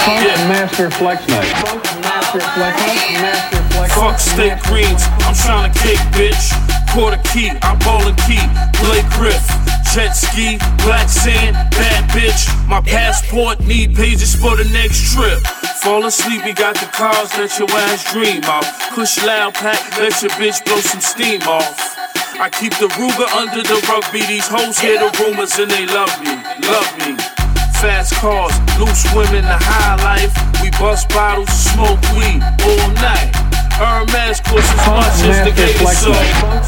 Master Flex Night. Fuck steak greens, I'm tryna cake, bitch. Quarter key, I'm bowling key. Blake Griff, jet ski, black sand, bad bitch. My passport need pages for the next trip. Fall asleep, we got the cars that your ass dream of. Push loud pack, let your bitch blow some steam off. I keep the Ruger under the rugby. These hoes hear the rumors and they love me, love me. Fast cars, loose women, the high life. We bust bottles, smoke weed all night. Hermes costs as much as the gator soul.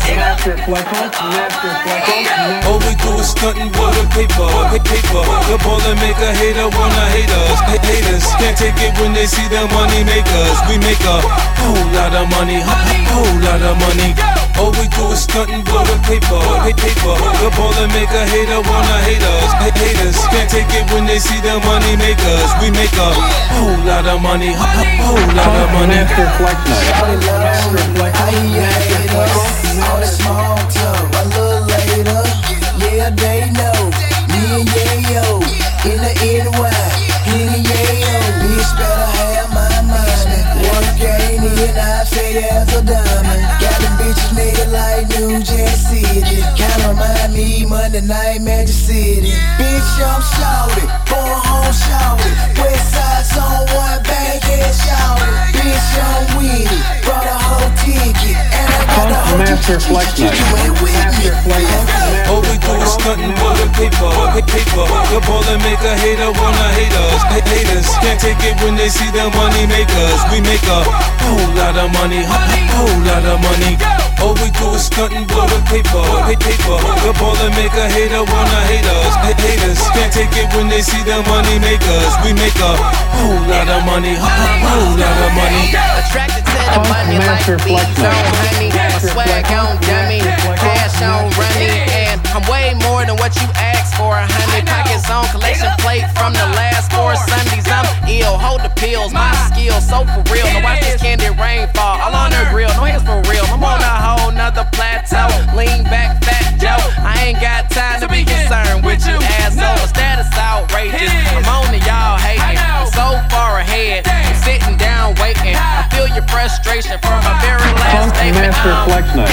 All we do is stuntin' with the paper. The ball and make a hater wanna hate us. Haters can't take it when they see the money makers. We make a whole lot of money, whole lot of money. All we do is stuntin' with the paper. The ball and make a hater wanna hate us. Haters can't take it when they see the money makers. We make a whole lot of money, whole lot of money. Master Flex Night. All that small talk, a little later. Yeah, they know. Me and Yayo in the NY, in the Yayo. Bitch better have my money. Work ain't in, I say as a diamond. Got them bitches nigga like New Jack City. Kinda remind me Monday Night Magic City. Bitch, I'm shouted, born home shouted. West side zone one bankhead shouted. Bitch, I'm with it, brought a whole ticket. And I got the whole Master Flex Night. All we do is stuntin' with the paper. The ball and make a hater wanna hate us. Haters can't take it when they see the money makers. We make a whole lot of money, whole lot of money. All we do is stuntin' with the paper. The ball and make a hater wanna hate us. Haters can't take it when they see the money makers. We make a whole lot of money, whole lot of money. Attracted to the money like bees on honey. My swag on dummy, cash on running. And I'm way more than what you asked for, honey. Pockets on collection plate from the last 4 Sundays. I'm ill, hold the pills, my skills so for real. Now watch this candy rain fall, all on the grill, no hands for real. I'm on a whole nother plateau, lean back, fat Joe. I ain't got time to be concerned with you, asshole. My status outrageous, I'm on to y'all hating. I'm so far ahead, I'm sitting down waiting. I feel your frustration from my very last statement. Master Flex Night.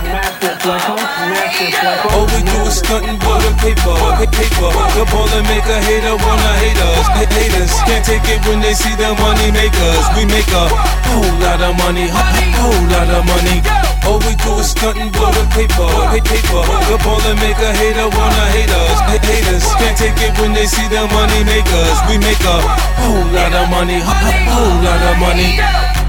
All we do is stuntin' with the paper. The ball and make a hater wanna hate us. Haters can't take it when they see the money makers. We make a whole lot of money, whole lot of money. All we do is stuntin' with the paper. The ball and make a hater wanna hate us. Haters can't take it when they see the money makers. We make a whole lot of money, whole lot of money.